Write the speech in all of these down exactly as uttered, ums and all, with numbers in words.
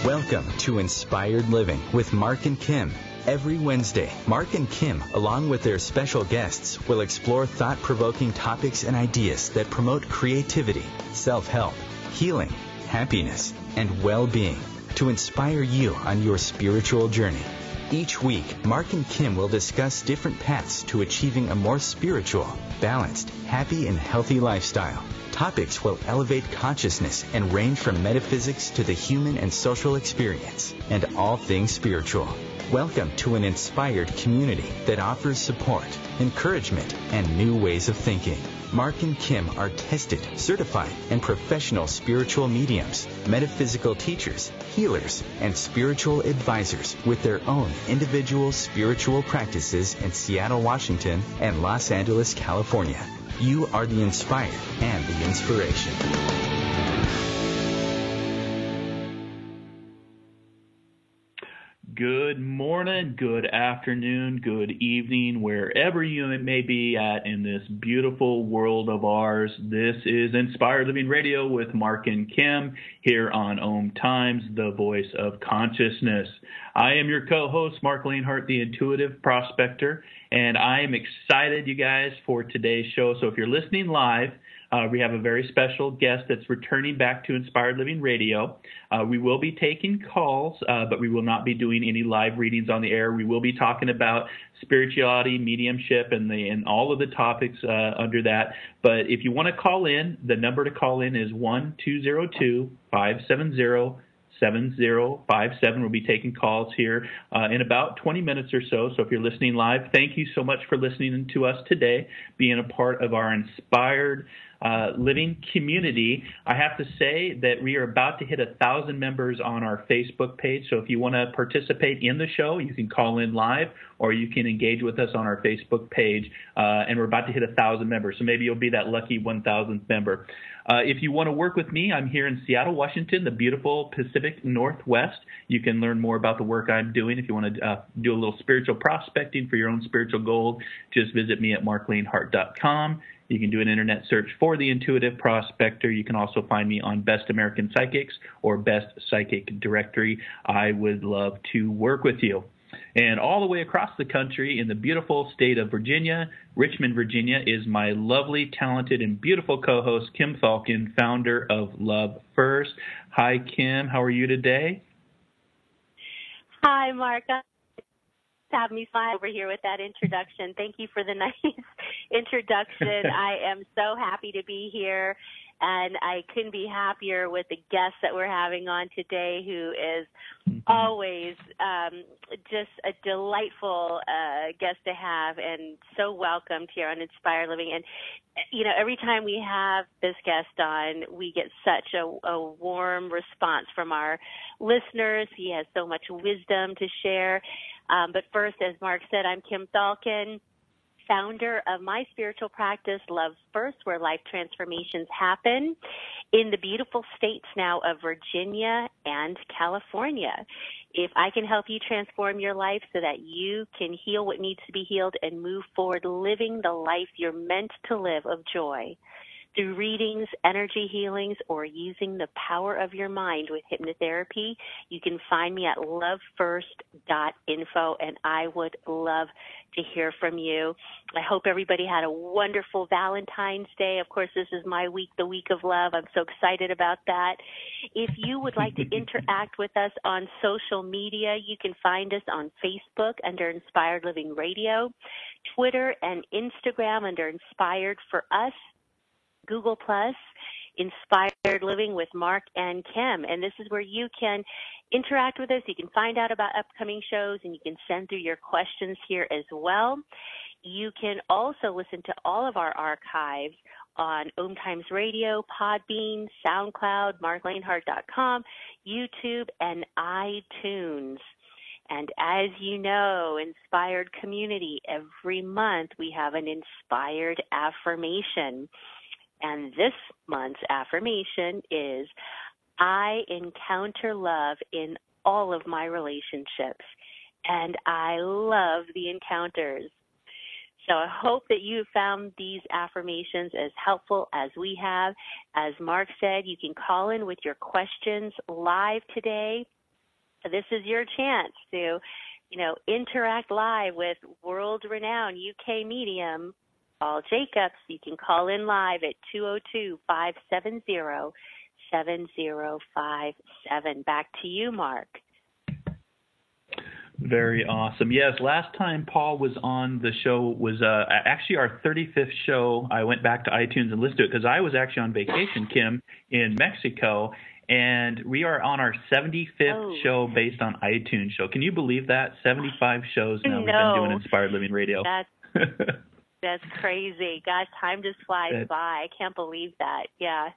Welcome to Inspired Living with Mark and Kim. Every Wednesday, Mark and Kim, along with their special guests, will explore thought-provoking topics and ideas that promote creativity, self-help, healing, happiness, and well-being to inspire you on your spiritual journey. Each week, Mark and Kim will discuss different paths to achieving a more spiritual, balanced, happy, and healthy lifestyle. Topics will elevate consciousness and range from metaphysics to the human and social experience, and all things spiritual. Welcome to an inspired community that offers support, encouragement, and new ways of thinking. Mark and Kim are tested, certified, and professional spiritual mediums, metaphysical teachers, healers, and spiritual advisors with their own individual spiritual practices in Seattle, Washington, and Los Angeles, California. You are the inspired and the inspiration. Good morning, good afternoon, good evening, wherever you may be at in this beautiful world of ours. This is Inspired Living Radio with Mark and Kim here on Om Times, the voice of consciousness. I am your co-host, Mark Lanehart, the Intuitive Prospector, and I am excited, you guys, for today's show. So if you're listening live, Uh, we have a very special guest that's returning back to Inspired Living Radio. Uh, we will be taking calls, uh, but we will not be doing any live readings on the air. We will be talking about spirituality, mediumship, and the and all of the topics uh, under that. But if you want to call in, the number to call in is one two zero two, five seven zero, seven zero five seven. We'll be taking calls here uh, in about twenty minutes or so. So if you're listening live, thank you so much for listening to us today, being a part of our Inspired Uh, living community. I have to say that we are about to hit a thousand members on our Facebook page. So if you want to participate in the show, you can call in live or you can engage with us on our Facebook page. Uh, and we're about to hit a thousand members. So maybe you'll be that lucky one thousandth member. Uh, if you want to work with me, I'm here in Seattle, Washington, the beautiful Pacific Northwest. You can learn more about the work I'm doing. If you want to uh, do a little spiritual prospecting for your own spiritual gold, just visit me at mark lanehart dot com. You can do an internet search for the Intuitive Prospector. You can also find me on Best American Psychics or Best Psychic Directory. I would love to work with you. And all the way across the country in the beautiful state of Virginia, Richmond, Virginia, is my lovely, talented, and beautiful co-host, Kim Falcon, founder of Love First. Hi, Kim. How are you today? Hi, Mark. Have me fly over here with that introduction. Thank you for the nice introduction. I am so happy to be here, and I couldn't be happier with the guest that we're having on today, who is mm-hmm. always um, just a delightful uh, guest to have, and so welcomed here on Inspire Living. And, you know, every time we have this guest on, we get such a, a warm response from our listeners. He has so much wisdom to share. Um, but first, as Mark said, I'm Kim Falcon, founder of my spiritual practice, Love First, where life transformations happen in the beautiful states now of Virginia and California. If I can help you transform your life so that you can heal what needs to be healed and move forward living the life you're meant to live of joy, through readings, energy healings, or using the power of your mind with hypnotherapy, you can find me at love first dot info, and I would love to hear from you. I hope everybody had a wonderful Valentine's Day. Of course, this is my week, the week of love. I'm so excited about that. If you would like to interact with us on social media, you can find us on Facebook under Inspired Living Radio, Twitter and Instagram under Inspired for Us, Google Plus, Inspired Living with Mark and Kim. And this is where you can interact with us. You can find out about upcoming shows, and you can send through your questions here as well. You can also listen to all of our archives on Om Times Radio, Podbean, SoundCloud, mark lanehart dot com, YouTube, and iTunes. And as you know, Inspired Community, every month we have an inspired affirmation. And this month's affirmation is, I encounter love in all of my relationships, and I love the encounters. So I hope that you found these affirmations as helpful as we have. As Mark said, you can call in with your questions live today this is your chance to, you know, interact live with world-renowned U K medium Paul Jacobs. You can call in live at two oh two, five seven zero, seven zero five seven. Back to you, Mark. Very awesome. Yes, last time Paul was on the show was uh, actually our thirty-fifth show. I went back to iTunes and listened to it because I was actually on vacation, Kim, in Mexico, and we are on our seventy-fifth oh. show based on iTunes show. Can you believe that? seventy-five shows now no. we've been doing Inspired Living Radio. That's, that's crazy. Gosh, time just flies it, by. I can't believe that. Yeah.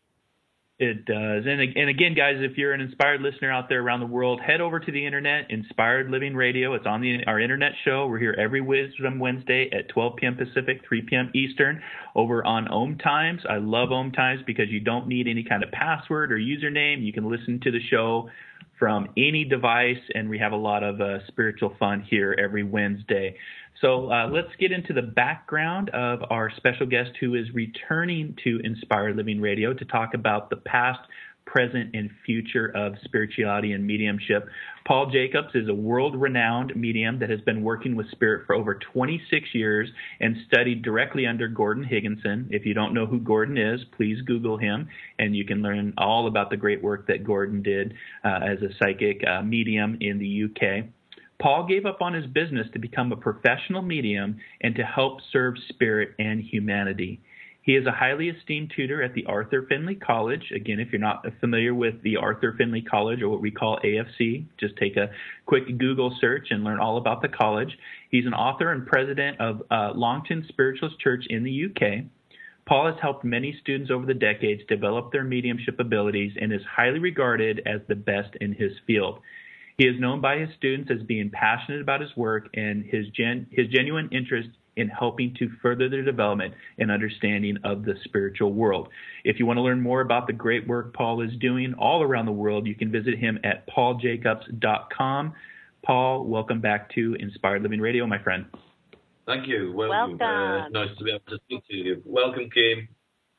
It does. And, and again, guys, if you're an inspired listener out there around the world, head over to the internet, Inspired Living Radio. It's on the our internet show. We're here every Wisdom Wednesday at twelve p.m. Pacific, three p.m. Eastern, over on Om Times. I love Om Times because you don't need any kind of password or username. You can listen to the show from any device, and we have a lot of uh, spiritual fun here every Wednesday. So uh, let's get into the background of our special guest who is returning to Inspired Living Radio to talk about the past, present, and future of spirituality and mediumship. Paul Jacobs is a world-renowned medium that has been working with spirit for over twenty-six years and studied directly under Gordon Higginson. If you don't know who Gordon is, please Google him, and you can learn all about the great work that Gordon did uh, as a psychic uh, medium in the U K. Paul gave up on his business to become a professional medium and to help serve spirit and humanity. He is a highly esteemed tutor at the Arthur Findlay College. Again, if you're not familiar with the Arthur Findlay College, or what we call A F C, just take a quick Google search and learn all about the college. He's an author and president of uh, Longton Spiritualist Church in the U K. Paul has helped many students over the decades develop their mediumship abilities and is highly regarded as the best in his field. He is known by his students as being passionate about his work and his gen- his genuine interest in helping to further their development and understanding of the spiritual world. If you want to learn more about the great work Paul is doing all around the world, you can visit him at paul jacobs dot com. Paul, welcome back to Inspired Living Radio, my friend. Thank you. Welcome. Welcome. Uh, nice to be able to speak to you. Welcome, Kim.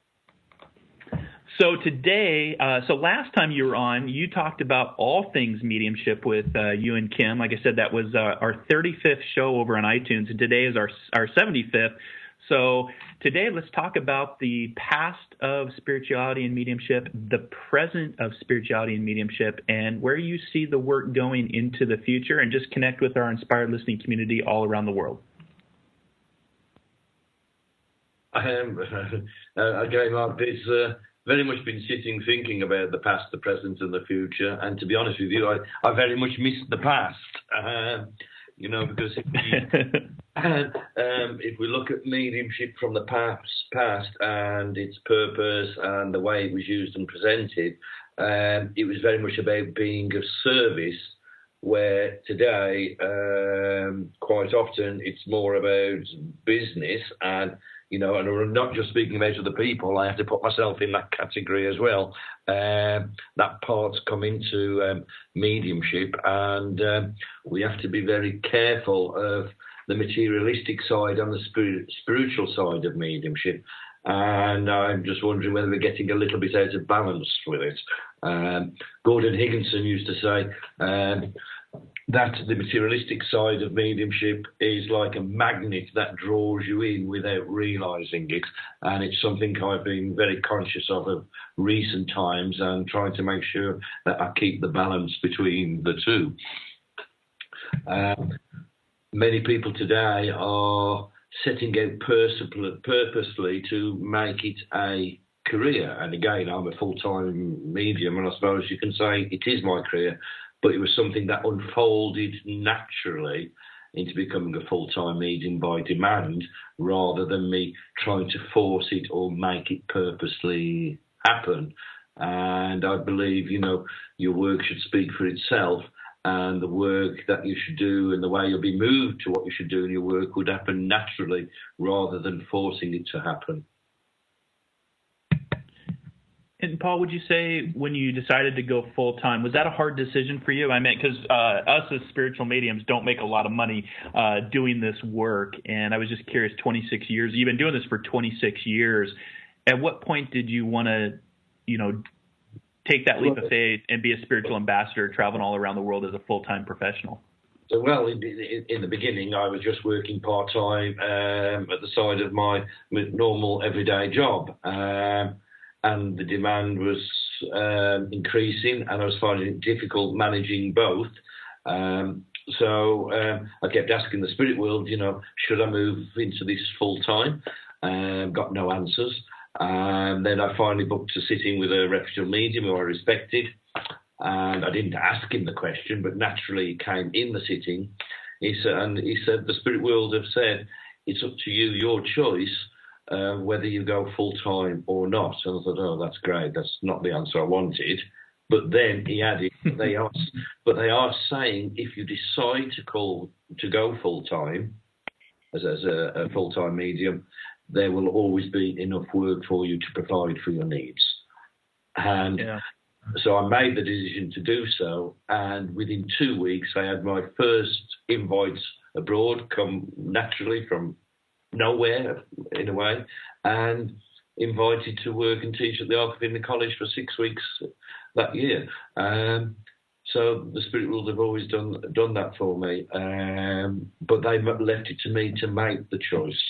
So today, uh, so last time you were on, you talked about all things mediumship with uh, you and Kim. Like I said, that was uh, our thirty-fifth show over on iTunes, and today is our our seventy-fifth. So today, let's talk about the past of spirituality and mediumship, the present of spirituality and mediumship, and where you see the work going into the future, and just connect with our inspired listening community all around the world. Um, uh, again, like this. Uh, very much been sitting thinking about the past, the present, and the future. And to be honest with you, I, I very much missed the past. Uh, you know, because if we, um, if we look at mediumship from the past, past and its purpose and the way it was used and presented, um, it was very much about being of service. Where today, um, quite often, it's more about business and. You know, and I'm not just speaking about other people. I have to put myself in that category as well. Um, that part's come into um, mediumship, and um, we have to be very careful of the materialistic side and the spirit, spiritual side of mediumship. And I'm just wondering whether we're getting a little bit out of balance with it. Um, Gordon Higginson used to say um, that the materialistic side of mediumship is like a magnet that draws you in without realising it. And it's something I've been very conscious of of recent times and trying to make sure that I keep the balance between the two. Um, many people today are setting out purposely to make it a career. And again, I'm a full-time medium, and I suppose you can say it is my career, but it was something that unfolded naturally into becoming a full-time medium by demand, rather than me trying to force it or make it purposely happen. And I believe, you know, your work should speak for itself, and the work that you should do and the way you'll be moved to what you should do in your work would happen naturally rather than forcing it to happen. And Paul, would you say when you decided to go full-time, was that a hard decision for you? I mean, because uh, us as spiritual mediums don't make a lot of money uh, doing this work. And I was just curious, twenty-six years, you've been doing this for twenty-six years. At what point did you want to, you know, take that leap of faith and be a spiritual ambassador, traveling all around the world as a full-time professional? So, well, in, in, in the beginning, I was just working part-time um, at the side of my normal everyday job. Um, and the demand was um, increasing, and I was finding it difficult managing both. Um, so um, I kept asking the spirit world, you know, should I move into this full-time? Um, got no answers. And then I finally booked a sitting with a reputable medium who I respected. And I didn't ask him the question, but naturally it came in the sitting. He said, and he said, the spirit world have said, it's up to you, your choice, uh, whether you go full-time or not. And I thought, oh, that's great. That's not the answer I wanted. But then he added, they are, but they are saying if you decide to call to go full-time, as, as a, a full-time medium, there will always be enough work for you to provide for your needs. And yeah. So I made the decision to do so, and within two weeks I had my first invites abroad come naturally from nowhere, in a way, and invited to work and teach at the Archivina College for six weeks that year. Um, so the spirit world have always done done that for me, um, but they left it to me to make the choice.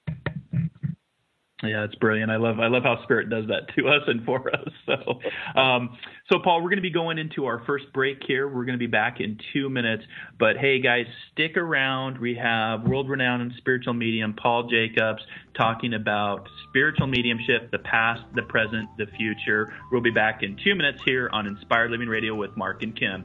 Yeah, it's brilliant. I love I love how Spirit does that to us and for us. So, um, so Paul, we're going to be going into our first break here. We're going to be back in two minutes. But hey, guys, stick around. We have world-renowned and spiritual medium Paul Jacobs talking about spiritual mediumship, the past, the present, the future. We'll be back in two minutes here on Inspired Living Radio with Mark and Kim.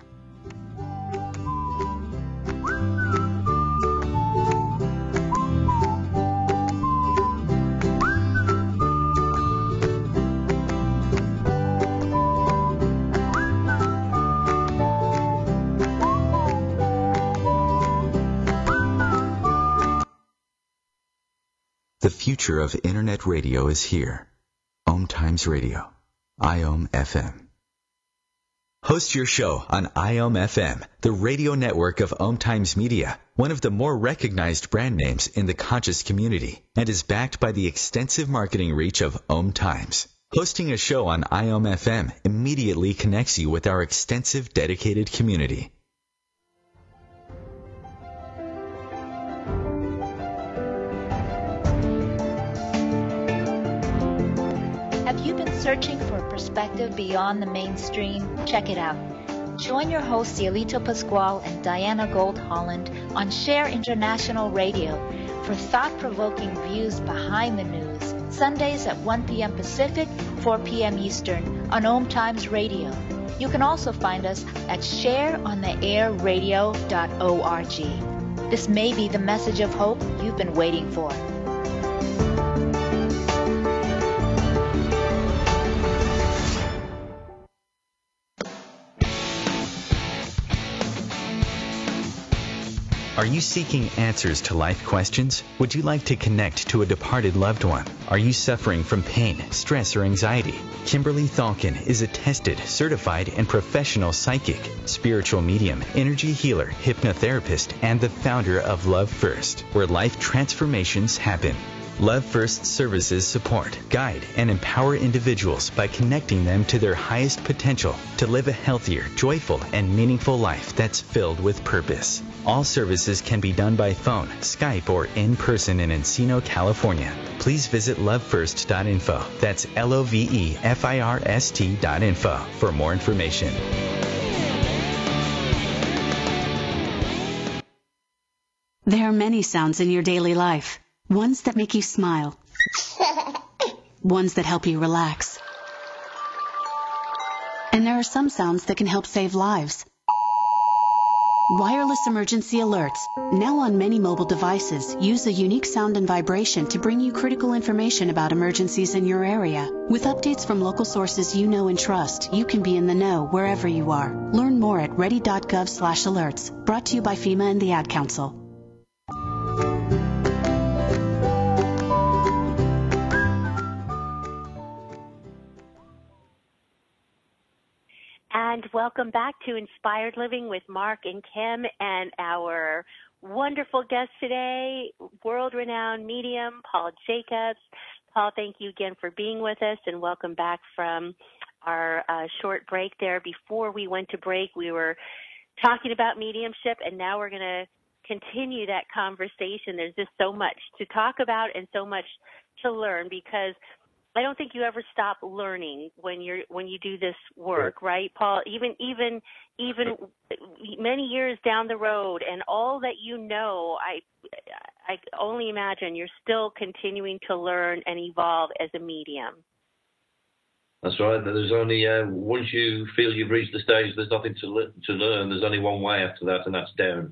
The future of Internet radio is here. Om Times Radio, I O M F M. Host your show on I O M F M, the radio network of Om Times Media, one of the more recognized brand names in the conscious community, and is backed by the extensive marketing reach of Om Times. Hosting a show on I O M F M immediately connects you with our extensive dedicated community. Have you been searching for a perspective beyond the mainstream? Check it out. Join your hosts Cielito Pascual and Diana Gold Holland on Share International Radio for thought-provoking views behind the news, Sundays at one p.m. Pacific, four p.m. Eastern on Om Times Radio. You can also find us at share on the air radio dot org. This may be the message of hope you've been waiting for. Are you seeking answers to life questions? Would you like to connect to a departed loved one? Are you suffering from pain, stress, or anxiety? Kimberly Thalkin is a tested, certified, and professional psychic, spiritual medium, energy healer, hypnotherapist, and the founder of Love First, where life transformations happen. Love First services support, guide, and empower individuals by connecting them to their highest potential to live a healthier, joyful, and meaningful life that's filled with purpose. All services can be done by phone, Skype, or in person in Encino, California. Please visit love first dot info. That's L O V E F I R S T dot info for more information. There are many sounds in your daily life. Ones that make you smile. Ones that help you relax. And there are some sounds that can help save lives. Wireless emergency alerts, now on many mobile devices, use a unique sound and vibration to bring you critical information about emergencies in your area. With updates from local sources you know and trust, you can be in the know wherever you are. Learn more at ready dot gov slash alerts. Brought to you by FEMA and the Ad Council. And welcome back to Inspired Living with Mark and Kim and our wonderful guest today, world-renowned medium Paul Jacobs. Paul, thank you again for being with us, and welcome back from our uh, short break there. Before we went to break, we were talking about mediumship, and now we're going to continue that conversation. There's just so much to talk about and so much to learn, because I don't think you ever stop learning when you're when you do this work, right, Paul? Even even even many years down the road, and all that you know, I I only imagine you're still continuing to learn and evolve as a medium. That's right. There's only uh, once you feel you've reached the stage, there's nothing to le- to learn. There's only one way after that, and that's down.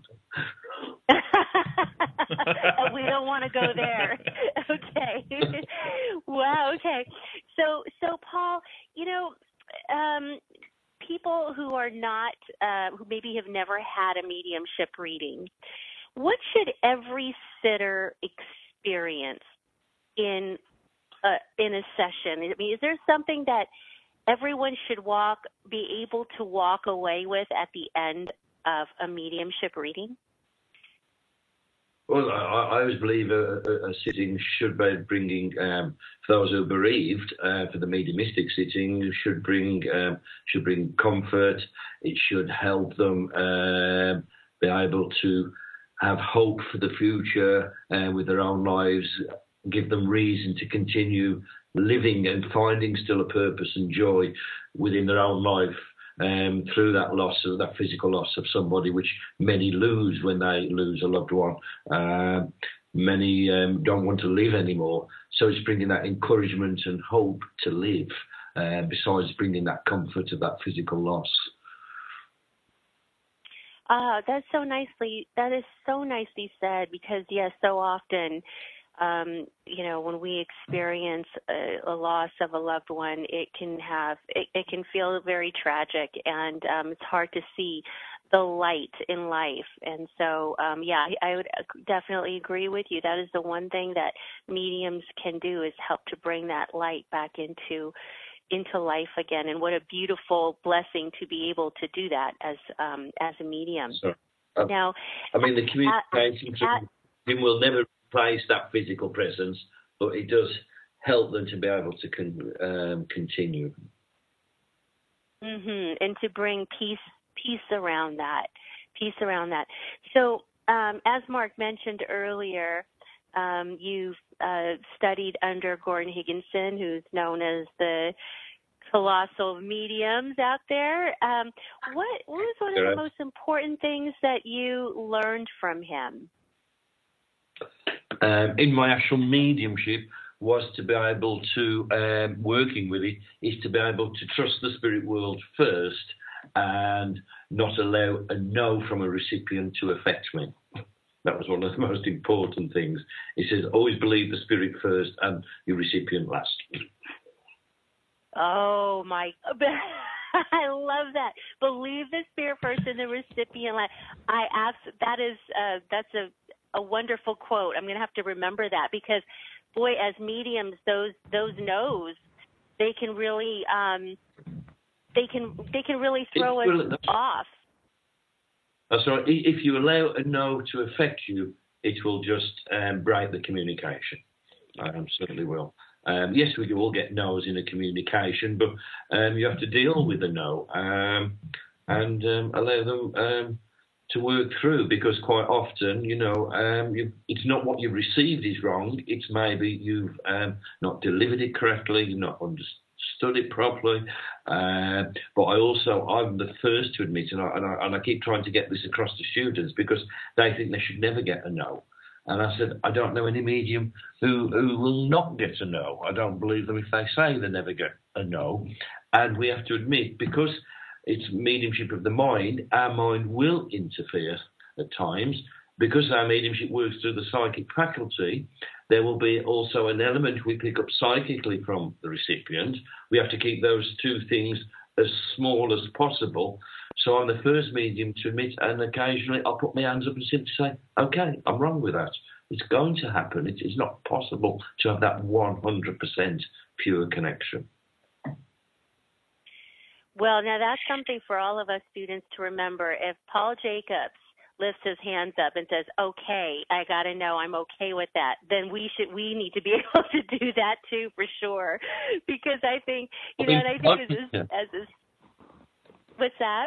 We don't want to go there. Okay. Wow. Okay. So, so Paul, you know, um, people who are not, uh, who maybe have never had a mediumship reading, what should every sitter experience in uh, in a session? I mean, is there something that everyone should walk, be able to walk away with at the end of a mediumship reading? Well, I, I always believe a, a, a sitting should be bringing, um, for those who are bereaved, uh, for the mediumistic sitting, should bring um, should bring comfort. It should help them uh, be able to have hope for the future uh, with their own lives, give them reason to continue living and finding still a purpose and joy within their own life. Um, through that loss of that physical loss of somebody, which many lose when they lose a loved one. Uh, many um, don't want to live anymore. So it's bringing that encouragement and hope to live, uh, besides bringing that comfort of that physical loss. Ah, that's so nicely, that is so nicely said, because yes, so often, Um, you know, when we experience a, a loss of a loved one, it can have, it, it can feel very tragic, and um, it's hard to see the light in life. And so, um, yeah, I, I would definitely agree with you. That is the one thing that mediums can do, is help to bring that light back into into life again. And what a beautiful blessing to be able to do that as um, as a medium. So, uh, now, I mean, the communication at, at, will never replace that physical presence, but it does help them to be able to con- um, continue. Mm-hmm. And to bring peace, peace around that, peace around that. So, um, as Mark mentioned earlier, um, you've uh, studied under Gordon Higginson, who's known as the colossal mediums out there. Um, what, what was one of the most important things that you learned from him? Um, in my actual mediumship was to be able to, um, working with it, is to be able to trust the spirit world first and not allow a no from a recipient to affect me. That was one of the most important things. He says, always believe the spirit first and your recipient last. Oh, my, I love that. Believe the spirit first and the recipient last. I abs- that is, uh, that's a, a wonderful quote. I'm going to have to remember that, because, boy, as mediums, those those no's, they can really um, they can they can really throw us really, off. That's right. If you allow a no to affect you, it will just um, break the communication. Um, certainly will. Um, yes, we all get no's in a communication, but um, you have to deal with the no um, and um, allow them Um, to work through, because quite often, you know, um, you, it's not what you've received is wrong. It's maybe you've um, not delivered it correctly, you've not understood it properly. Uh, but I also, I'm the first to admit, and I, and, I, and I keep trying to get this across to students, because they think they should never get a no. And I said, I don't know any medium who, who will not get a no. I don't believe them if they say they never get a no. And we have to admit, because it's mediumship of the mind, our mind will interfere at times. Because our mediumship works through the psychic faculty, there will be also an element we pick up psychically from the recipient. We have to keep those two things as small as possible. So I'm the first medium to admit, and occasionally I'll put my hands up and simply say, okay, I'm wrong with that. It's going to happen. It is not possible to have that one hundred percent pure connection. Well, now that's something for all of us students to remember. If Paul Jacobs lifts his hands up and says, okay, I got to know I'm okay with that, then we should, we need to be able to do that too, for sure. Because I think, you know, and I think as, as, as, as what's that?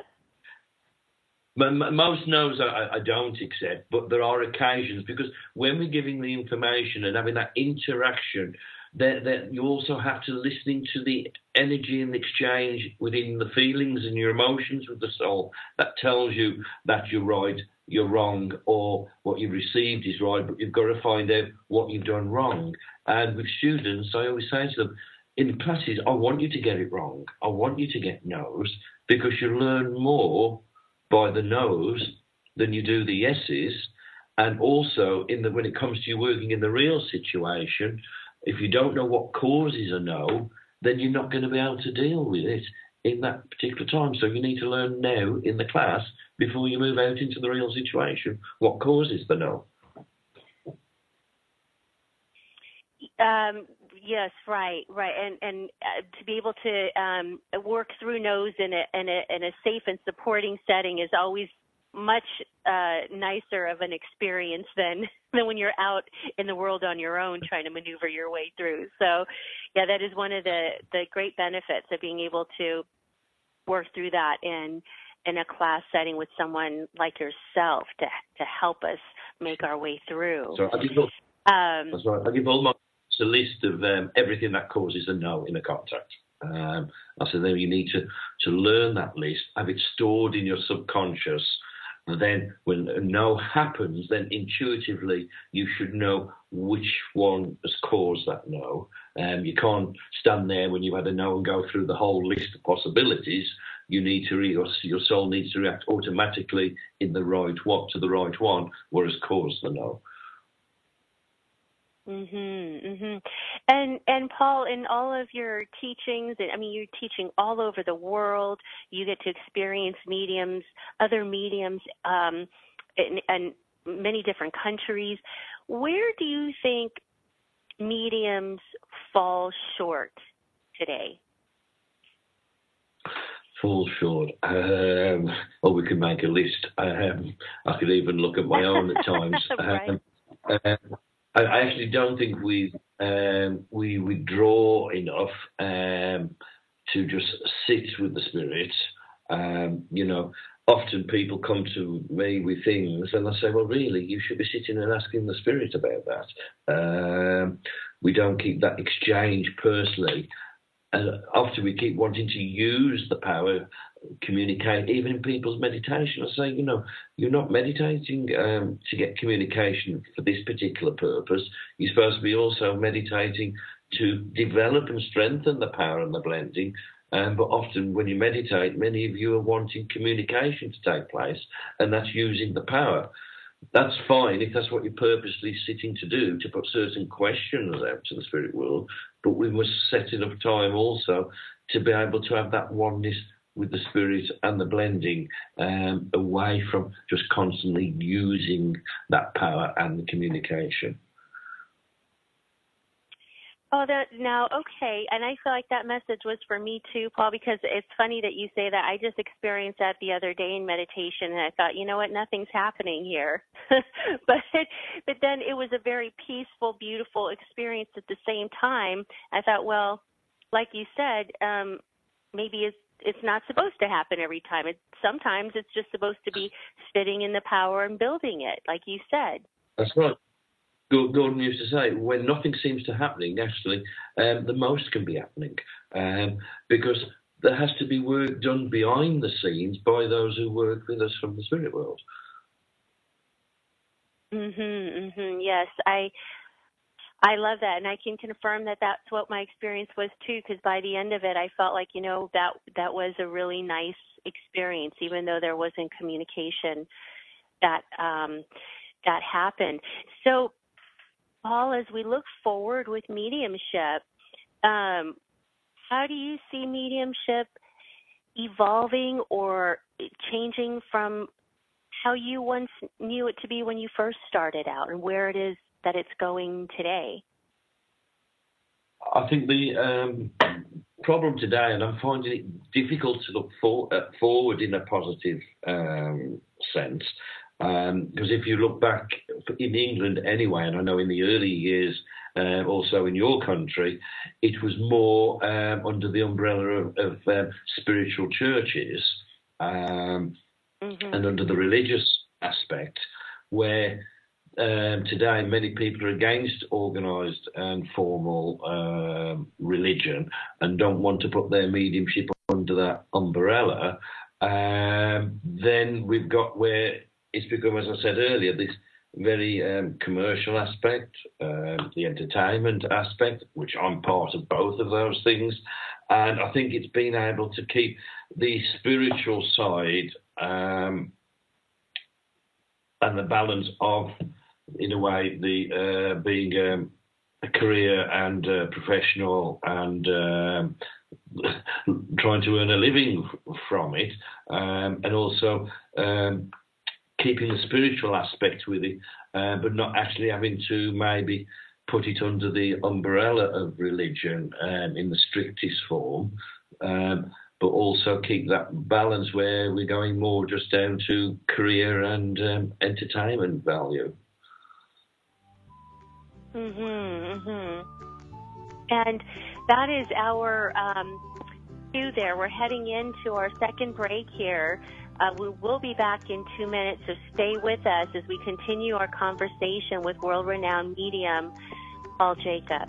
Most no's I, I don't accept, but there are occasions, because when we're giving the information and having that interaction, that, that you also have to listening to the energy and exchange within the feelings and your emotions with the soul that tells you that you're right, you're wrong, or what you've received is right, but you've got to find out what you've done wrong. And with students, I always say to them, in classes, I want you to get it wrong. I want you to get no's, because you learn more by the no's than you do the yeses. And also, in the, when it comes to you working in the real situation, if you don't know what causes a no, then you're not going to be able to deal with it in that particular time. So you need to learn now in the class before you move out into the real situation what causes the no. Um, yes, right, right, and and uh, to be able to um, work through no's in a, in a in a safe and supporting setting is always much uh, nicer of an experience than than when you're out in the world on your own trying to maneuver your way through. So, yeah, that is one of the the great benefits of being able to work through that in in a class setting with someone like yourself to to help us make our way through. So I give all, um, that's right. I give all my a list of um, everything that causes a no in a contact. Um, I said, then you need to, to learn that list, have it stored in your subconscious, and then when a no happens, then intuitively you should know which one has caused that no. Um, you can't stand there when you've had a no and go through the whole list of possibilities. You need to, re- your, your soul needs to react automatically in the right one, to the right one, what has caused the no. Mhm, mhm. And and Paul, in all of your teachings, I mean, you're teaching all over the world. You get to experience mediums, other mediums, um, in, in many different countries. Where do you think mediums fall short today? Fall short. Um, well, we could make a list. Um, I could even look at my own at times. Right. Um, um, I actually don't think we um, we withdraw enough um, to just sit with the spirits. Um, you know, often people come to me with things and I say, well, really, you should be sitting and asking the spirit about that. Um, we don't keep that exchange personally. And often we keep wanting to use the power, communicate, even in people's meditation. I say, you know, you're not meditating um, to get communication for this particular purpose. You're supposed to be also meditating to develop and strengthen the power and the blending. Um, but often when you meditate, many of you are wanting communication to take place, and that's using the power. That's fine if that's what you're purposely sitting to do, to put certain questions out to the spirit world, but we must set enough time also to be able to have that oneness with the spirit and the blending, um, away from just constantly using that power and the communication. Oh, that now, okay. And I feel like that message was for me too, Paul, because it's funny that you say that. I just experienced that the other day in meditation, and I thought, you know what, nothing's happening here. but but then it was a very peaceful, beautiful experience at the same time. I thought, well, like you said, um, maybe it's it's not supposed to happen every time. It, sometimes it's just supposed to be sitting in the power and building it, like you said. That's right. Gordon used to say, when nothing seems to happening, actually, um, the most can be happening, um, because there has to be work done behind the scenes by those who work with us from the spirit world. Mhm, mhm. Yes, I I love that, and I can confirm that that's what my experience was too. Because by the end of it, I felt like, you know, that that was a really nice experience, even though there wasn't communication that um, that happened. So, Paul, as we look forward with mediumship, um, how do you see mediumship evolving or changing from how you once knew it to be when you first started out, and where it is that it's going today? I think the um, problem today, and I'm finding it difficult to look for, uh, forward in a positive um, sense, Because um, if you look back in England anyway, and I know in the early years, uh, also in your country, it was more um, under the umbrella of, of um, spiritual churches um, mm-hmm. and under the religious aspect, where um, today many people are against organised and formal um, religion and don't want to put their mediumship under that umbrella. Um, then we've got where it's become, as I said earlier, this very um, commercial aspect, uh, the entertainment aspect, which I'm part of both of those things. And I think it's been able to keep the spiritual side um, and the balance of, in a way, the uh, being um, a career and uh, professional and um, trying to earn a living from it, um, and also um, keeping the spiritual aspect with it, uh, but not actually having to maybe put it under the umbrella of religion um, in the strictest form, um, but also keep that balance where we're going more just down to career and um, entertainment value. Mm-hmm, mm-hmm. And that is our um, cue there. We're heading into our second break here. Uh, we will be back in two minutes, so stay with us as we continue our conversation with world-renowned medium Paul Jacobs.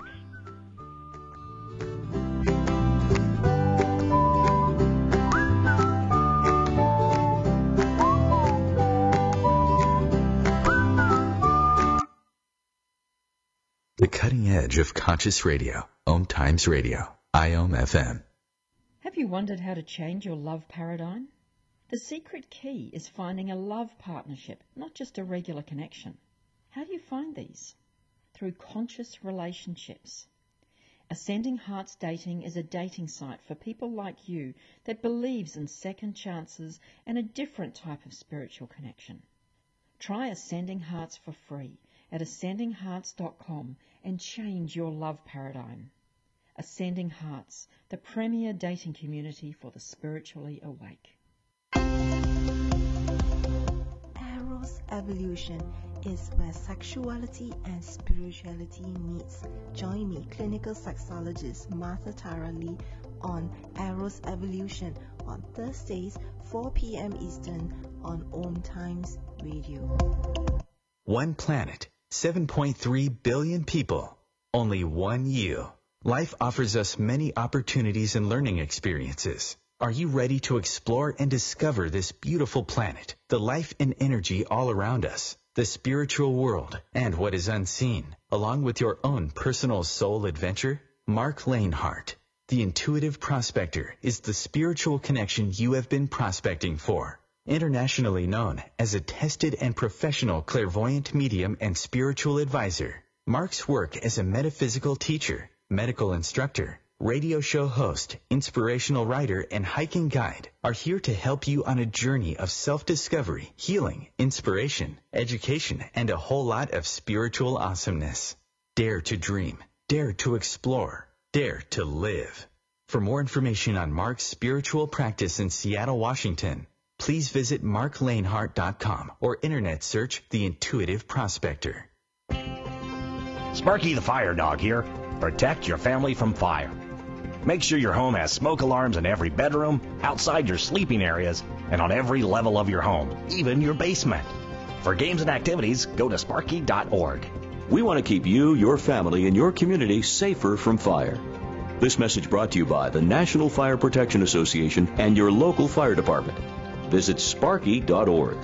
The cutting edge of conscious radio, Om Times Radio, I O M F M. Have you wondered how to change your love paradigm? The secret key is finding a love partnership, not just a regular connection. How do you find these? Through conscious relationships. Ascending Hearts Dating is a dating site for people like you that believes in second chances and a different type of spiritual connection. Try Ascending Hearts for free at ascending hearts dot com and change your love paradigm. Ascending Hearts, the premier dating community for the spiritually awake. Eros Evolution is where sexuality and spirituality meets. Join me, clinical sexologist Martha Tara Lee, on Eros Evolution on Thursdays, four p.m. Eastern on Om Times Radio. One planet, seven point three billion people, only one you. Life offers us many opportunities and learning experiences. Are you ready to explore and discover this beautiful planet, the life and energy all around us, the spiritual world, and what is unseen, along with your own personal soul adventure? Mark Lanehart, the intuitive prospector, is the spiritual connection you have been prospecting for. Internationally known as a tested and professional clairvoyant medium and spiritual advisor, Mark's work as a metaphysical teacher, medical instructor, radio show host, inspirational writer, and hiking guide are here to help you on a journey of self-discovery, healing, inspiration, education, and a whole lot of spiritual awesomeness. Dare to dream. Dare to explore. Dare to live. For more information on Mark's spiritual practice in Seattle, Washington, please visit mark lanehart dot com or internet search The Intuitive Prospector. Sparky the Fire Dog here. Protect your family from fire. Make sure your home has smoke alarms in every bedroom, outside your sleeping areas, and on every level of your home, even your basement. For games and activities, go to sparky dot org. We want to keep you, your family, and your community safer from fire. This message brought to you by the National Fire Protection Association and your local fire department. Visit sparky dot org.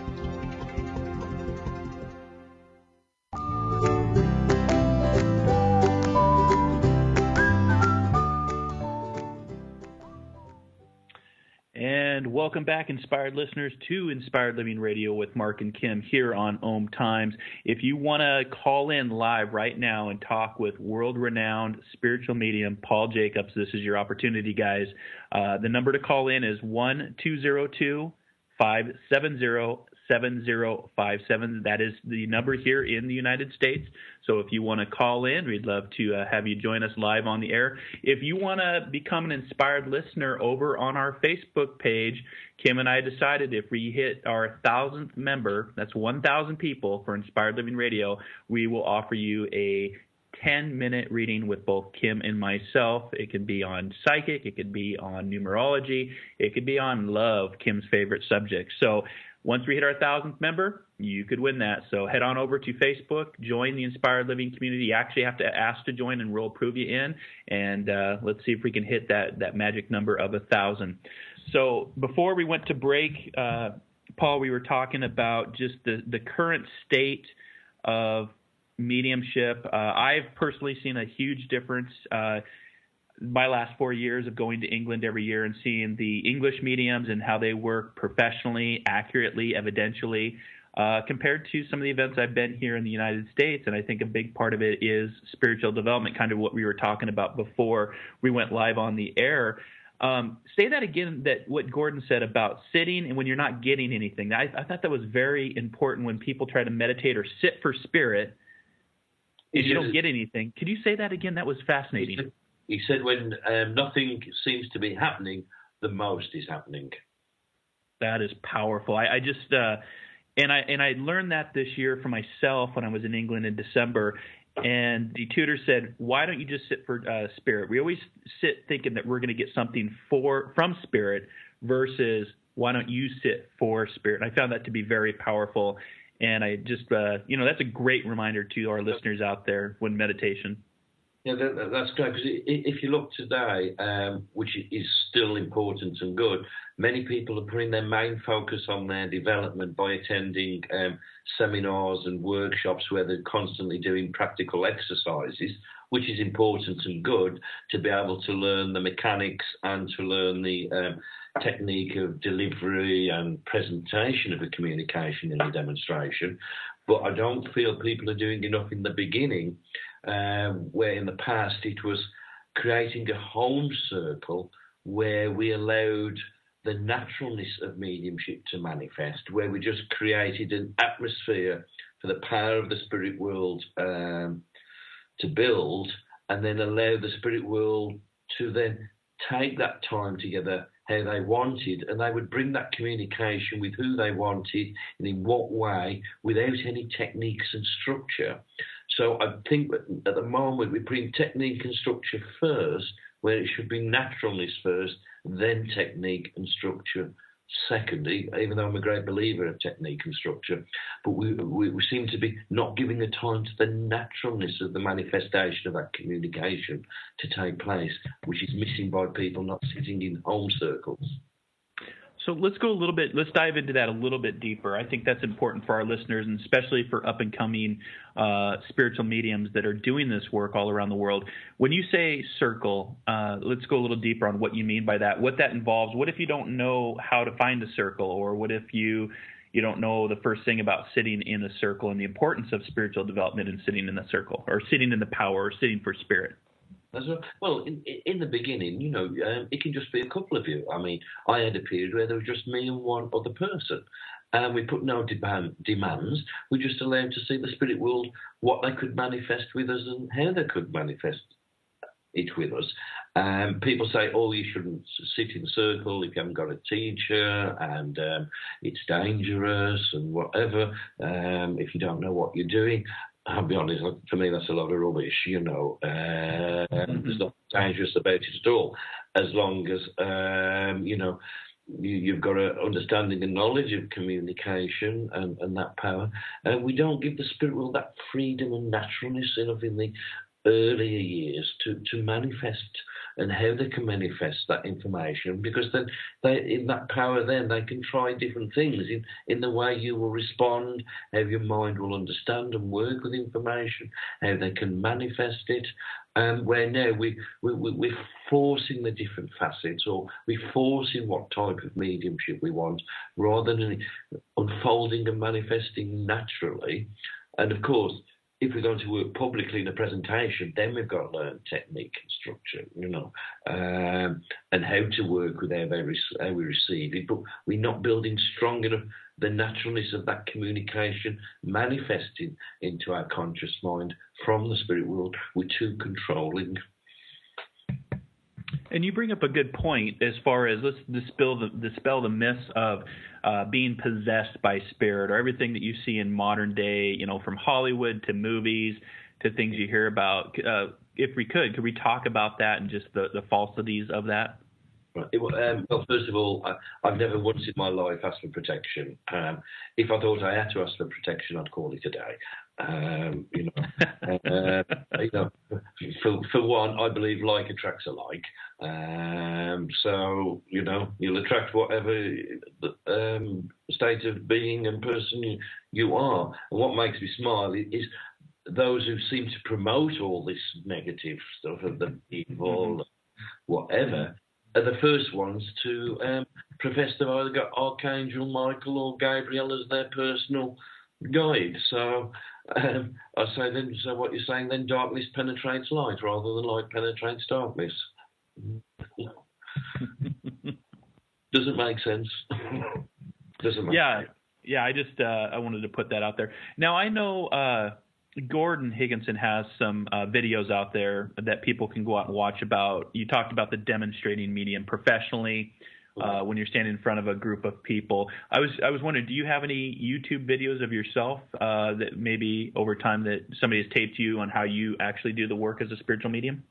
And welcome back, inspired listeners, to Inspired Living Radio with Mark and Kim here on Om Times. If you want to call in live right now and talk with world-renowned spiritual medium Paul Jacobs, this is your opportunity, guys. Uh, the number to call in is one two zero two, five seven zero, seven zero five seven. That is the number here in the United States. So if you want to call in, we'd love to uh, have you join us live on the air. If you want to become an inspired listener over on our Facebook page, Kim and I decided if we hit our thousandth member, that's one thousand people for Inspired Living Radio, we will offer you a ten-minute reading with both Kim and myself. It can be on psychic, it could be on numerology, it could be on love, Kim's favorite subject. So once we hit our thousandth member, you could win that. So head on over to Facebook, join the Inspired Living community. You actually have to ask to join, and we'll approve you in. And uh, let's see if we can hit that that magic number of a thousand. So before we went to break, uh, Paul, we were talking about just the, the current state of mediumship. Uh, I've personally seen a huge difference uh, my last four years of going to England every year and seeing the English mediums and how they work professionally, accurately, evidentially, uh, compared to some of the events I've been here in the United States. And I think a big part of it is spiritual development, kind of what we were talking about before we went live on the air. Um, say that again, that what Gordon said about sitting and when you're not getting anything. I, I thought that was very important when people try to meditate or sit for spirit. If you don't get anything, could you say that again? That was fascinating. He said when um, nothing seems to be happening, the most is happening. That is powerful. I, I just uh, and I and I learned that this year for myself when I was in England in December. And the tutor said, "Why don't you just sit for uh, spirit? We always sit thinking that we're going to get something for from spirit, versus why don't you sit for spirit?" And I found that to be very powerful. And I just, uh, you know, that's a great reminder to our listeners out there when meditation. Yeah, that, that's great, because if you look today, um, which is still important and good, many people are putting their main focus on their development by attending um, seminars and workshops where they're constantly doing practical exercises, which is important and good to be able to learn the mechanics and to learn the um, technique of delivery and presentation of a communication in a demonstration. But I don't feel people are doing enough in the beginning, uh, where in the past it was creating a home circle where we allowed the naturalness of mediumship to manifest, where we just created an atmosphere for the power of the spirit world um, to build, and then allow the spirit world to then take that time together how they wanted, and they would bring that communication with who they wanted and in what way without any techniques and structure. So I think that at the moment we bring technique and structure first, where it should be naturalness first, then technique and structure secondly, even though I'm a great believer of technique and structure. But we, we, we seem to be not giving the time to the naturalness of the manifestation of that communication to take place, which is missing by people not sitting in home circles. So let's go a little bit, let's dive into that a little bit deeper. I think that's important for our listeners, and especially for up-and-coming uh, spiritual mediums that are doing this work all around the world. When you say circle, uh, let's go a little deeper on what you mean by that, what that involves. What if you don't know how to find a circle, or what if you you don't know the first thing about sitting in a circle and the importance of spiritual development and sitting in the circle, or sitting in the power, or sitting for spirit? Well, in, in the beginning, you know, um, it can just be a couple of you. I mean, I had a period where there was just me and one other person, and we put no demand, demands. We just allowed to see the spirit world, what they could manifest with us and how they could manifest it with us. Um, people say, oh, you shouldn't sit in a circle if you haven't got a teacher, and um, it's dangerous and whatever, um, if you don't know what you're doing. I'll be honest, for me, that's a lot of rubbish, you know. Uh, mm-hmm. There's nothing dangerous about it at all, as long as, um, you know, you, you've got an understanding and knowledge of communication and, and that power. And we don't give the spirit world that freedom and naturalness enough in the earlier years to, to manifest and how they can manifest that information, because then they, in that power then they can try different things in, in the way you will respond, how your mind will understand and work with information, how they can manifest it, and where now we, we, we, we're forcing the different facets, or we're forcing what type of mediumship we want, rather than unfolding and manifesting naturally. And of course, if we're going to work publicly in a presentation, then we've got to learn technique and structure, you know, um, and how to work with how, they re- how we receive it. But we're not building strong enough the naturalness of that communication manifesting into our conscious mind from the spirit world. We're too controlling. And you bring up a good point as far as let's dispel the, dispel the myths of uh, being possessed by spirit, or everything that you see in modern day, you know, from Hollywood to movies to things you hear about. Uh, if we could, could we talk about that and just the, the falsities of that? Right. It, um, well, first of all, I, I've never once in my life asked for protection. Um, if I thought I had to ask for protection, I'd call it a day. Um, you know, uh, you know, for, for one, I believe like attracts alike. Um, so you know, you'll attract whatever um, state of being and person you, you are. And what makes me smile is those who seem to promote all this negative stuff of the evil, mm-hmm. whatever, are the first ones to um, profess they've either got Archangel Michael or Gabriel as their personal guide. So um, I say then, so what you're saying then, darkness penetrates light rather than light penetrates darkness. Doesn't make sense. Doesn't make yeah, sense. Yeah, I just uh, I wanted to put that out there. Now I know uh, Gordon Higginson has some uh, videos out there that people can go out and watch about. You talked about the demonstrating medium professionally uh, when you're standing in front of a group of people. I was I was wondering, do you have any YouTube videos of yourself uh, that maybe over time that somebody has taped you on how you actually do the work as a spiritual medium?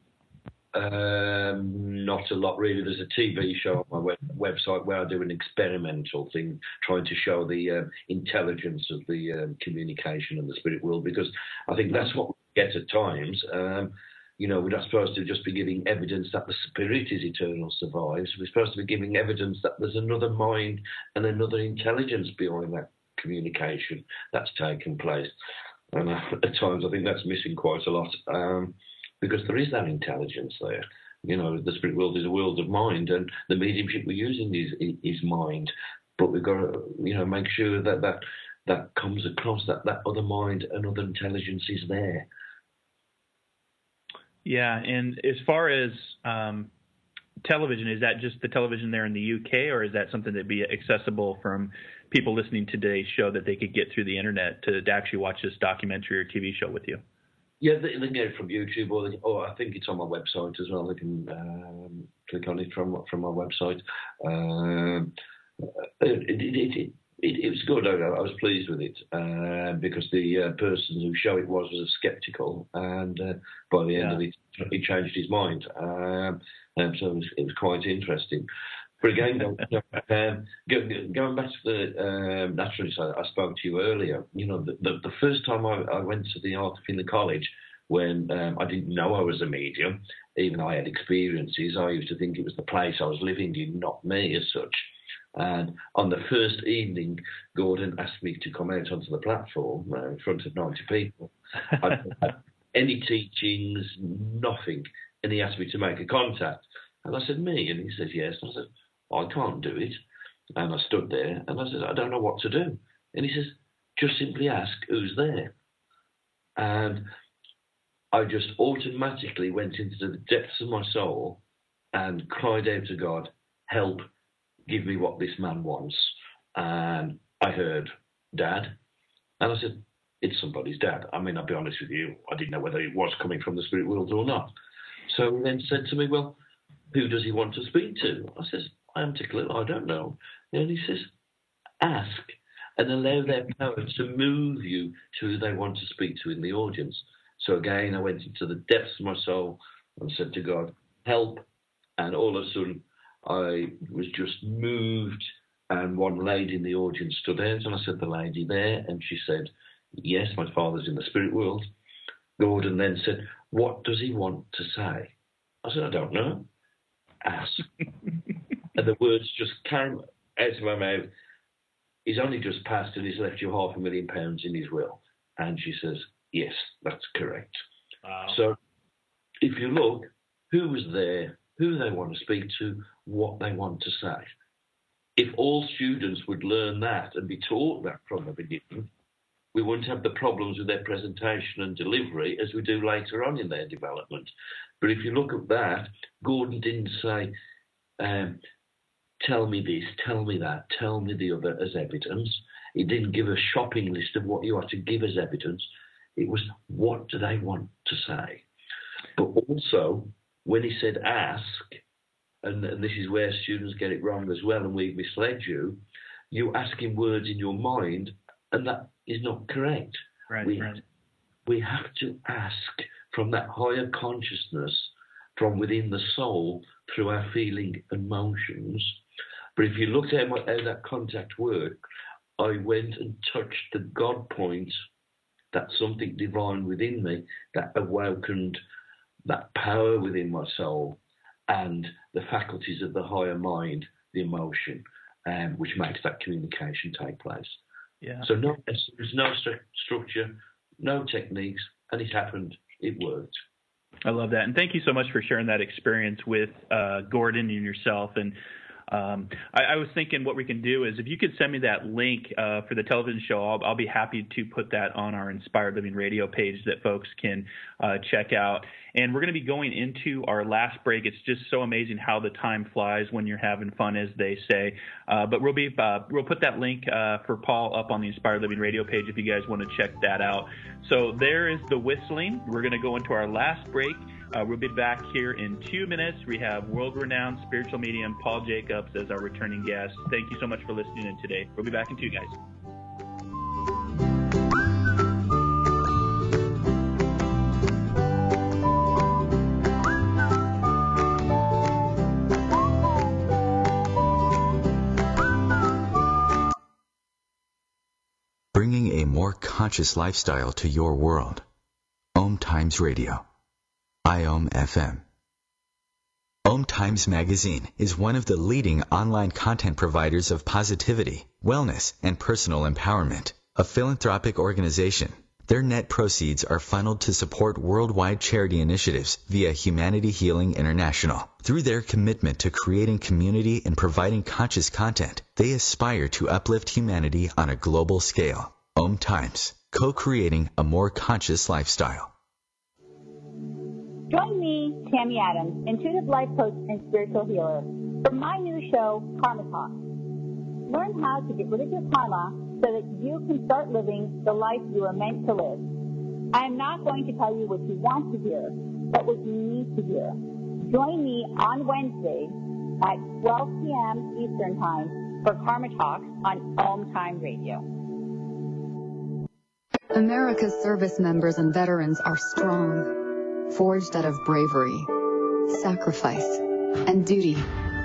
Um, not a lot, really. There's a T V show on my web, website where I do an experimental thing, trying to show the uh, intelligence of the um, communication and the spirit world, because I think that's what we get at times. Um, you know, we're not supposed to just be giving evidence that the spirit is eternal, survives. We're supposed to be giving evidence that there's another mind and another intelligence behind that communication that's taken place. And uh, at times I think that's missing quite a lot. Um, Because there is that intelligence there. You know, the spirit world is a world of mind, and the mediumship we're using is is mind. But we've got to, you know, make sure that that, that comes across, that that other mind and other intelligence is there. Yeah, and as far as um, television, is that just the television there in the U K, or is that something that'd be accessible from people listening to today's show that they could get through the internet to, to actually watch this documentary or T V show with you? Yeah, they, they can get it from YouTube, or, they, or I think it's on my website as well. They can um, click on it from from my website. Um, it, it, it, it, it, it was good. I, I was pleased with it uh, because the uh, person whose show it was was sceptical, and uh, by the end yeah. of it, he changed his mind. Um, and so it was, it was quite interesting. But again, um, going back to the um, naturalist I, I spoke to you earlier, you know, the, the, the first time I, I went to the Art of Healing College, when um, I didn't know I was a medium, even though I had experiences, I used to think it was the place I was living in, not me as such. And on the first evening, Gordon asked me to come out onto the platform uh, in front of ninety people. I didn't have any teachings, nothing. And he asked me to make a contact. And I said, me? And he said, yes. And I said, I can't do it. And I stood there and I said, I don't know what to do. And he says, just simply ask who's there. And I just automatically went into the depths of my soul and cried out to God, help, give me what this man wants. And I heard, Dad. And I said, it's somebody's dad. I mean, I'll be honest with you, I didn't know whether it was coming from the spirit world or not. So he then said to me, well, who does he want to speak to? I says, I am tickling, I don't know. And he says, ask and allow their power to move you to who they want to speak to in the audience. So again, I went into the depths of my soul and said to God, help. And all of a sudden, I was just moved, and one lady in the audience stood out, and I said, the lady there, and she said, yes, my father's in the spirit world. Gordon then said, what does he want to say? I said, I don't know. Ask. And the words just came out of my mouth. He's only just passed and he's left you half a million pounds in his will. And she says, yes, that's correct. Wow. So if you look, who was there, who they want to speak to, what they want to say. If all students would learn that and be taught that from the beginning, we wouldn't have the problems with their presentation and delivery as we do later on in their development. But if you look at that, Gordon didn't say, um, tell me this, tell me that, tell me the other as evidence. He didn't give a shopping list of what you had to give as evidence. It was, what do they want to say? But also, when he said ask, and, and this is where students get it wrong as well, and we've misled you, you're asking words in your mind, and that is not correct. Right, we, right. we have to ask from that higher consciousness, from within the soul, through our feeling and motions. But if you looked at how, how that contact worked, I went and touched the God point, that something divine within me that awakened that power within my soul and the faculties of the higher mind, the emotion, um, which makes that communication take place. Yeah. So no, there's no stru- structure, no techniques, and it happened. It worked. I love that. And thank you so much for sharing that experience with uh, Gordon and yourself. And um, I, I was thinking what we can do is if you could send me that link uh, for the television show, I'll, I'll be happy to put that on our Inspired Living Radio page that folks can uh, check out. And we're going to be going into our last break. It's just so amazing how the time flies when you're having fun, as they say. Uh, but we'll be uh, we'll put that link uh, for Paul up on the Inspired Living Radio page if you guys want to check that out. So there is the whistling. We're going to go into our last break. Uh, we'll be back here in two minutes. We have world-renowned spiritual medium Paul Jacobs as our returning guest. Thank you so much for listening in today. We'll be back in two, guys. Bringing a more conscious lifestyle to your world. Om Times Radio. I O M F M. Om Times Magazine is one of the leading online content providers of positivity, wellness, and personal empowerment. A philanthropic organization, their net proceeds are funneled to support worldwide charity initiatives via Humanity Healing International. Through their commitment to creating community and providing conscious content, they aspire to uplift humanity on a global scale. Om Times, co-creating a more conscious lifestyle. Join me, Tammy Adams, intuitive life coach and spiritual healer, for my new show, Karma Talk. Learn how to get rid of your karma so that you can start living the life you are meant to live. I am not going to tell you what you want to hear, but what you need to hear. Join me on Wednesday at twelve p.m. Eastern Time for Karma Talks on Om Time Radio. America's service members and veterans are strong, forged out of bravery, sacrifice, and duty.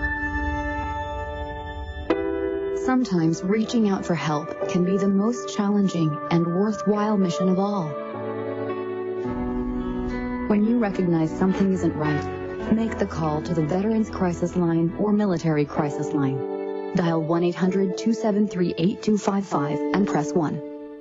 Sometimes reaching out for help can be the most challenging and worthwhile mission of all. When you recognize something isn't right, make the call to the Veterans Crisis Line or Military Crisis Line. Dial one eight hundred two seven three eight two five five and press one.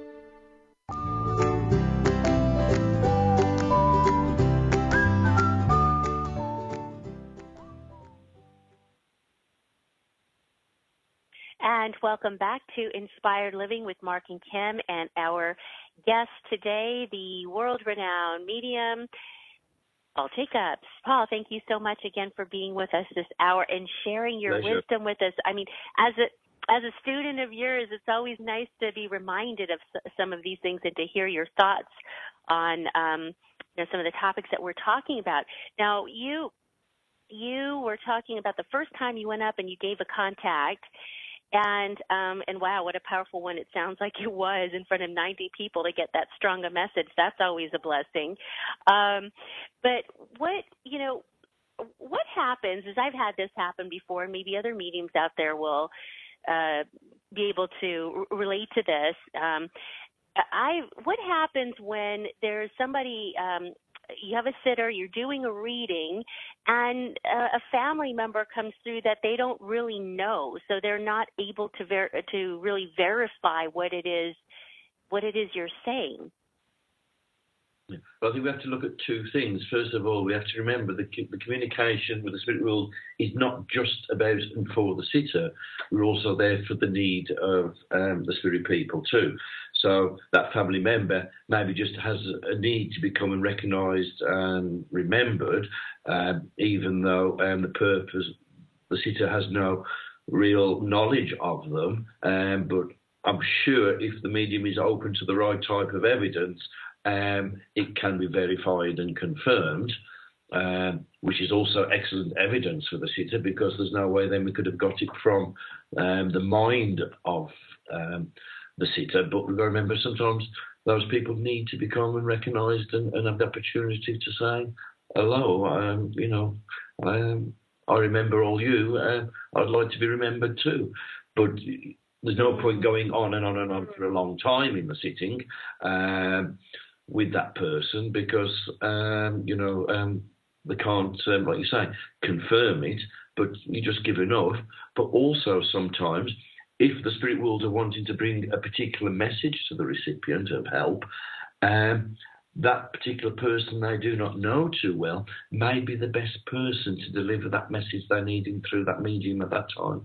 And welcome back to Inspired Living with Mark and Kim, and our guest today, the world-renowned medium, Paul Jacobs. Paul, thank you so much again for being with us this hour and sharing your Pleasure. wisdom with us. I mean, as a as a student of yours, it's always nice to be reminded of some of these things and to hear your thoughts on um, you know, some of the topics that we're talking about. Now, you you were talking about the first time you went up and you gave a contact. And um, and wow, what a powerful one it sounds like it was in front of ninety people to get that strong a message. That's always a blessing. Um, but what, you know, what happens is I've had this happen before, and maybe other mediums out there will uh, be able to r- relate to this. Um, I what happens when there's somebody, um, you have a sitter, you're doing a reading, and uh, a family member comes through that they don't really know, so they're not able to ver- to really verify what it is, what it is you're saying. Well, I think we have to look at two things. First of all, we have to remember that the communication with the spirit world is not just about and for the sitter. We're also there for the need of um, the spirit people too. So that family member maybe just has a need to become recognised and remembered, um, even though um, the purpose, the sitter has no real knowledge of them. Um, but I'm sure if the medium is open to the right type of evidence, um, it can be verified and confirmed. Um, which is also excellent evidence for the sitter, because there's no way then we could have got it from um, the mind of um, the sitter. But we've got to remember, sometimes those people need to become recognised and, and have the opportunity to say, hello, um, you know, um, I remember all you, uh, I'd like to be remembered too. But there's no point going on and on and on for a long time in the sitting um, with that person, because, um, you know, um, they can't, um, like you say, confirm it, but you just give enough. But also sometimes, if the spirit world are wanting to bring a particular message to the recipient of help, um, that particular person they do not know too well may be the best person to deliver that message they're needing through that medium at that time.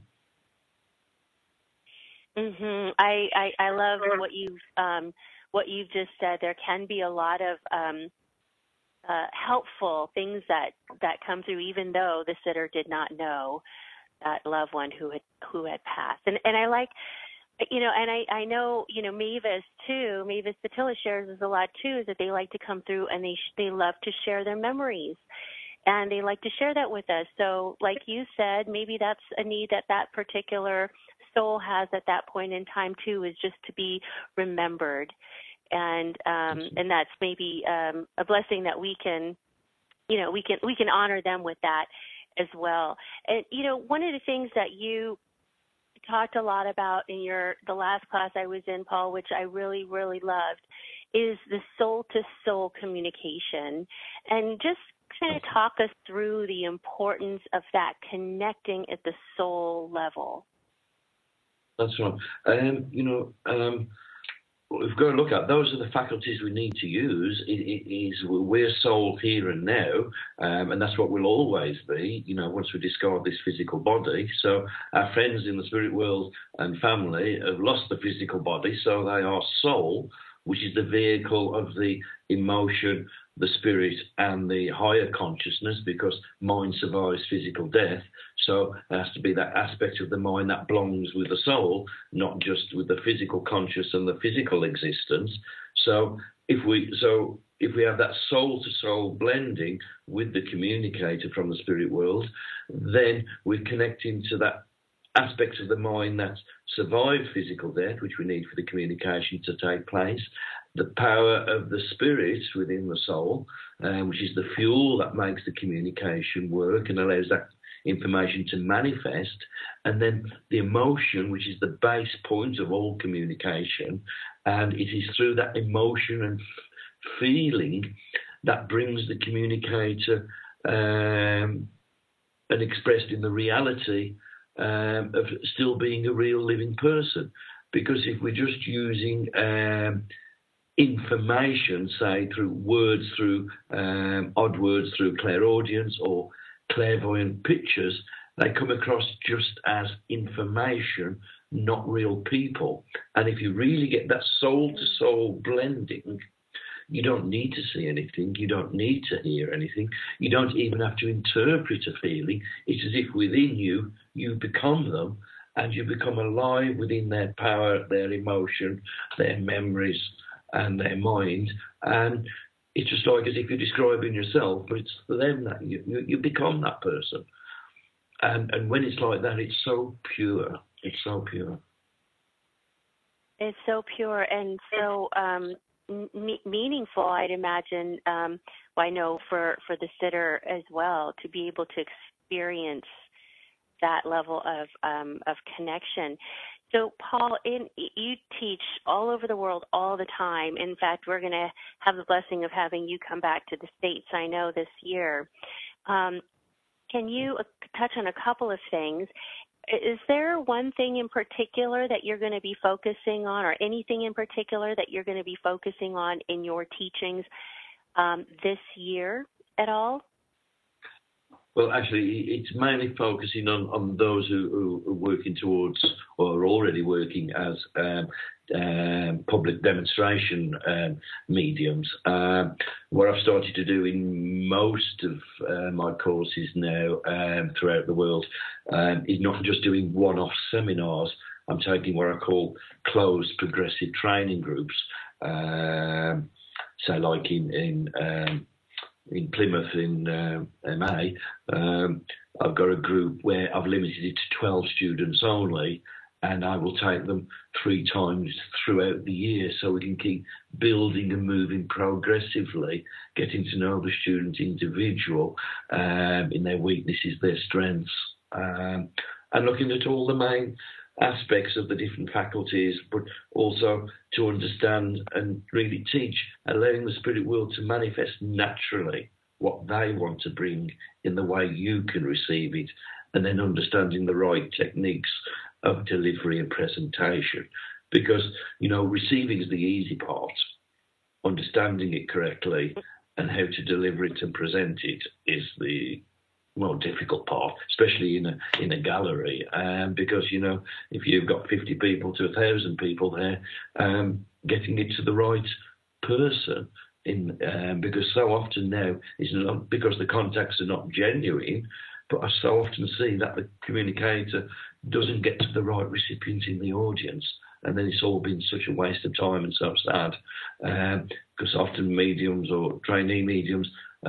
Mm-hmm. I, I I love what you've um, what you've just said. There can be a lot of um, Uh, helpful things that, that come through, even though the sitter did not know that loved one who had who had passed. And and I like, you know, and I, I know, you know, Mavis too. Mavis Patilla shares this a lot too, is that they like to come through and they they love to share their memories, and they like to share that with us. So, like you said, maybe that's a need that that particular soul has at that point in time too, is just to be remembered. And um, and that's maybe um, a blessing that we can, you know, we can we can honor them with that as well. And you know, one of the things that you talked a lot about in your the last class I was in, Paul, which I really really loved, is the soul to soul communication. And just kind of talk us through the importance of that connecting at the soul level. That's right. Um, you know. Um, We've got to look at those are the faculties we need to use. It, it is we're soul here and now, um, and that's what we'll always be. You know, once we discard this physical body. So our friends in the spirit world and family have lost the physical body, so they are soul, which is the vehicle of the emotion, the spirit, and the higher consciousness, because mind survives physical death. So there has to be that aspect of the mind that belongs with the soul, not just with the physical conscious and the physical existence. So if we so if we have that soul to soul blending with the communicator from the spirit world, then we're connecting to that aspects of the mind that survive physical death, which we need for the communication to take place, the power of the spirit within the soul, um, which is the fuel that makes the communication work and allows that information to manifest, and then the emotion, which is the base point of all communication, and it is through that emotion and f- feeling that brings the communicator um, and expressed in the reality Um, of still being a real living person. Because if we're just using um, information, say through words, through um, odd words, through clairaudience or clairvoyant pictures, they come across just as information, not real people. And if you really get that soul to soul blending, you don't need to see anything. You don't need to hear anything. You don't even have to interpret a feeling. It's as if within you, you become them, and you become alive within their power, their emotion, their memories, and their mind. And it's just like as if you're describing yourself, but it's for them that you, you, you become that person. And, and when it's like that, it's so pure. It's so pure. It's so pure and so um, m- meaningful, I'd imagine. Um, well, I know for, for the sitter as well, to be able to experience that level of um, of connection. So, Paul, in, you teach all over the world all the time. In fact, we're going to have the blessing of having you come back to the States, I know, this year. Um, can you touch on a couple of things? Is there one thing in particular that you're going to be focusing on, or anything in particular that you're going to be focusing on in your teachings um, this year at all? Well, actually, it's mainly focusing on, on those who, who are working towards or are already working as um, um, public demonstration um, mediums. Um, what I've started to do in most of uh, my courses now um, throughout the world um, is not just doing one-off seminars. I'm taking what I call closed progressive training groups. Um, so like in, in um, in Plymouth in uh, M A, um, I've got a group where I've limited it to twelve students only, and I will take them three times throughout the year so we can keep building and moving progressively, getting to know the student individual um, in their weaknesses, their strengths, um, and looking at all the main aspects of the different faculties, but also to understand and really teach, allowing the spirit world to manifest naturally what they want to bring in the way you can receive it, and then understanding the right techniques of delivery and presentation. Because, you know, receiving is the easy part. Understanding it correctly and how to deliver it and present it is the more difficult part, especially in a in a gallery, um, because, you know, if you've got fifty people to a thousand people there, um, getting it to the right person, in um, because so often now it's not because the contacts are not genuine, but I so often see that the communicator doesn't get to the right recipient in the audience, and then it's all been such a waste of time and so sad, um, because often mediums or trainee mediums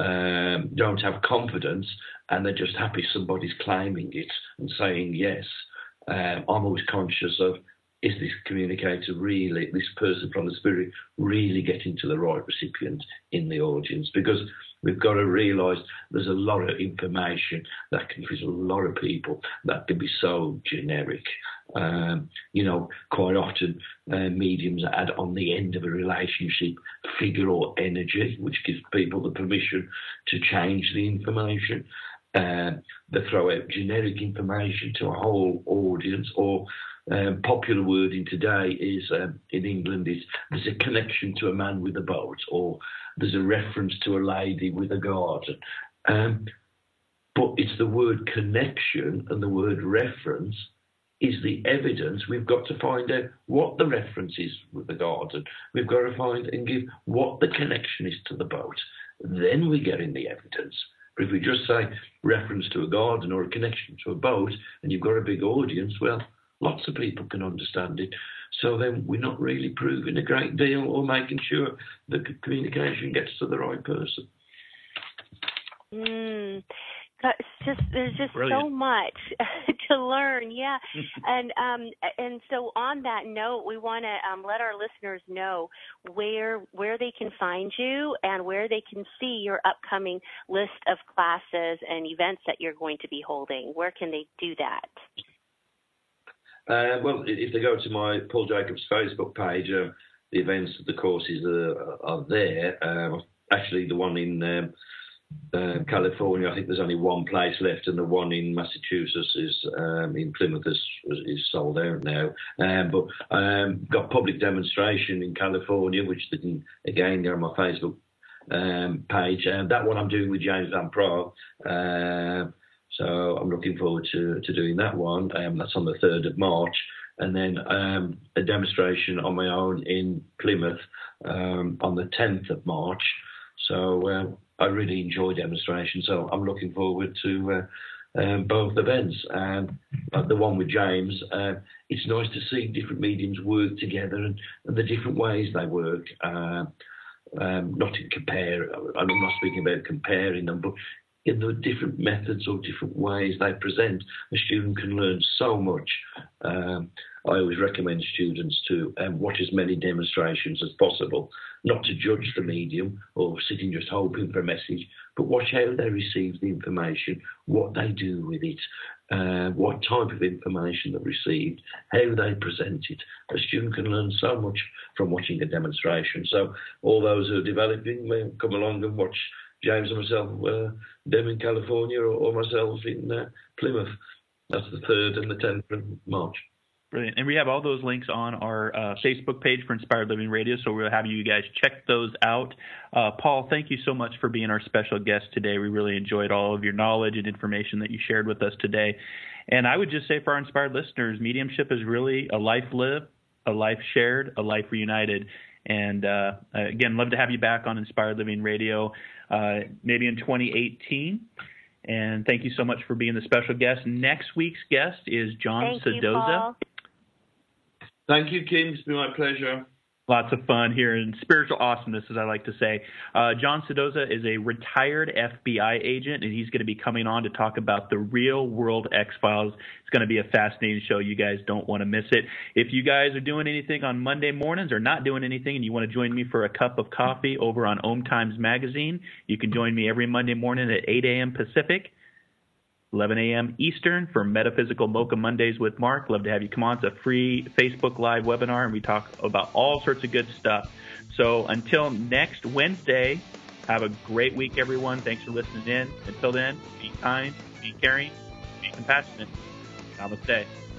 um, don't have confidence, and they're just happy somebody's claiming it and saying yes. Um, I'm always conscious of, is this communicator really, this person from the spirit, really getting to the right recipient in the audience? Because we've got to realise there's a lot of information that can fit a lot of people that can be so generic. Um, you know, quite often uh, mediums add on the end of a relationship figure or energy, which gives people the permission to change the information. Uh, they throw out generic information to a whole audience, or um, popular wording today is, um, in England, is there's a connection to a man with a boat, or there's a reference to a lady with a garden. Um, but it's the word connection and the word reference is the evidence. We've got to find out what the reference is with the garden. We've got to find and give what the connection is to the boat. Then we get in the evidence. But if we just say reference to a garden or a connection to a boat, and you've got a big audience, well, lots of people can understand it. So then we're not really proving a great deal or making sure the communication gets to the right person. Mm. It's just there's just Brilliant. so much to learn, yeah. and um, and so on that note, we want to um, let our listeners know where where they can find you and where they can see your upcoming list of classes and events that you're going to be holding. Where can they do that? Uh, well, if they go to my Paul Jacobs Facebook page, uh, the events, the courses are, are there. Uh, actually, the one in um, Uh, California, I think there's only one place left, and the one in Massachusetts is um, in Plymouth is, is sold out now. Um, but um, got public demonstration in California, which they can again go on my Facebook um, page, and that one I'm doing with James Van Praagh. Uh, so I'm looking forward to, to doing that one. Um, that's on the third of March, and then um, a demonstration on my own in Plymouth um, on the tenth of March. So uh, I really enjoy demonstrations, so I'm looking forward to uh, um, both events. And uh, the one with James, uh, it's nice to see different mediums work together and, and the different ways they work. Uh, um, not to compare, I'm not speaking about comparing them, but in the different methods or different ways they present, a student can learn so much. Um, I always recommend students to um, watch as many demonstrations as possible, not to judge the medium or sitting just hoping for a message, but watch how they receive the information, what they do with it, uh, what type of information they've received, how they present it. A student can learn so much from watching a demonstration. So all those who are developing may come along and watch James and myself, uh, them in California, or, or myself in uh, Plymouth. That's the third and the tenth of March. Brilliant. And we have all those links on our uh, Facebook page for Inspired Living Radio, so we'll have you guys check those out. Uh, Paul, thank you so much for being our special guest today. We really enjoyed all of your knowledge and information that you shared with us today. And I would just say for our inspired listeners, mediumship is really a life lived a life shared, a life reunited. And uh, again, love to have you back on Inspired Living Radio, uh, maybe in twenty eighteen. And thank you so much for being the special guest. Next week's guest is John Thank you, Sedoza. Paul. Thank you, Kim. It's been my pleasure. Lots of fun here in spiritual awesomeness, as I like to say. Uh, John Sedoza is a retired F B I agent, and he's going to be coming on to talk about the real world X-Files. It's going to be a fascinating show. You guys don't want to miss it. If you guys are doing anything on Monday mornings or not doing anything and you want to join me for a cup of coffee over on Om Times Magazine, you can join me every Monday morning at eight a.m. Pacific, eleven a.m. Eastern for Metaphysical Mocha Mondays with Mark. Love to have you come on. It's a free Facebook Live webinar, and we talk about all sorts of good stuff. So until next Wednesday, have a great week, everyone. Thanks for listening in. Until then, be kind, be caring, be compassionate. Namaste.